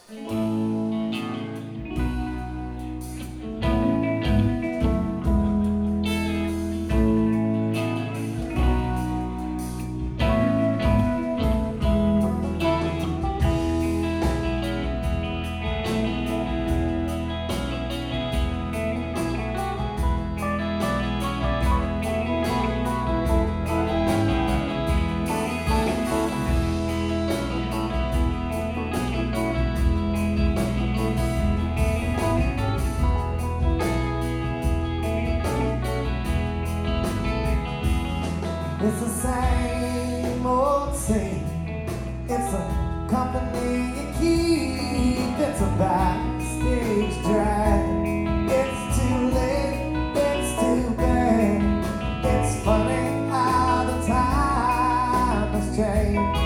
It's the same old scene. It's a company you keep. It's a backstage drag. It's too late, it's too bad. It's funny how the time has changed.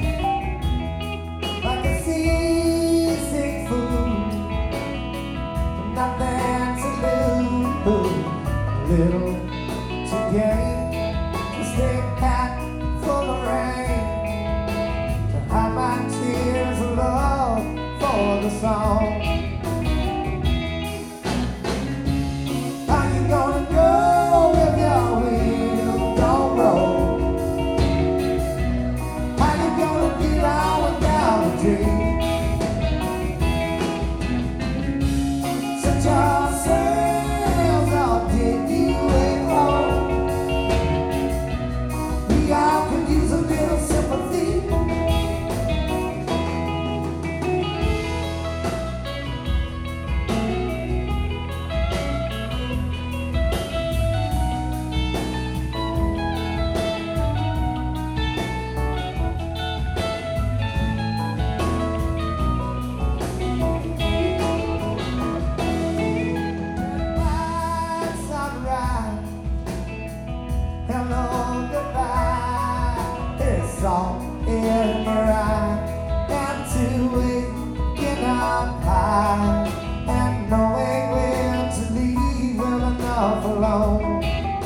Like a seasick fool, nothing to lose, little to gain. Big hat full of rain to hide my tears of love for the song. How you gonna go if your wheels don't roll? How you gonna get on without a dream? Set your sails, I'll take you away home. I could use a little sympathy. Sunrise, hello, goodbye. It's all in your eye, and to waking up high, and knowing when to leave well enough alone.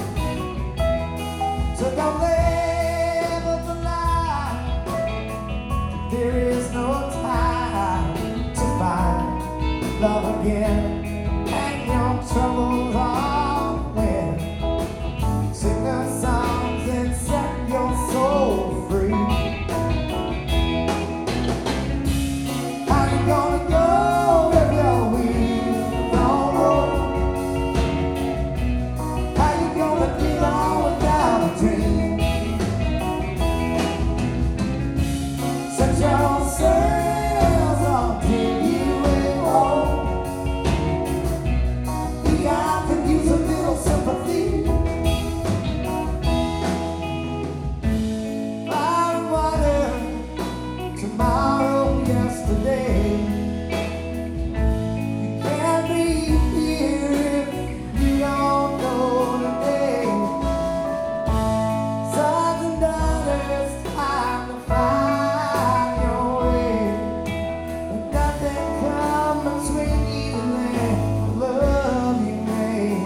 So don't live with the lie. There is no time to find love again, and your troubles are when. Sing the songs and set your soul free. How you gonna go if your wheels don't roll? How you gonna get on without a dream? Set your sails, I'll take you away home. I could use a little sympathy. Tomorrow, yesterday. You can't be here if you don't know today. Sons and daughters, time to find your way. And nothing comes between you and the love you made.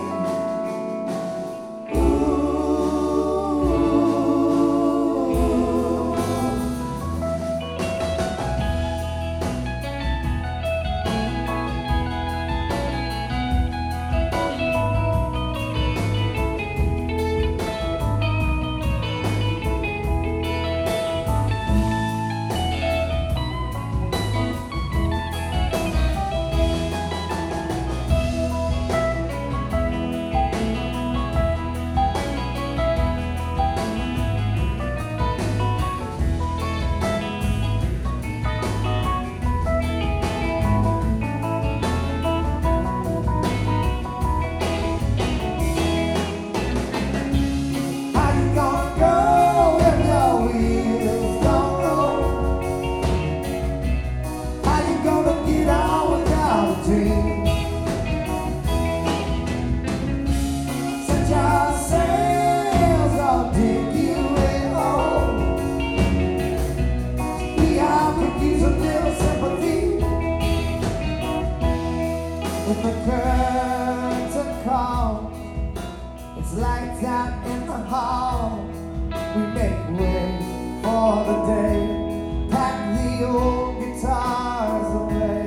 When the curtain calls, it's lights out in the hall. We make way for the day, pack the old guitars away.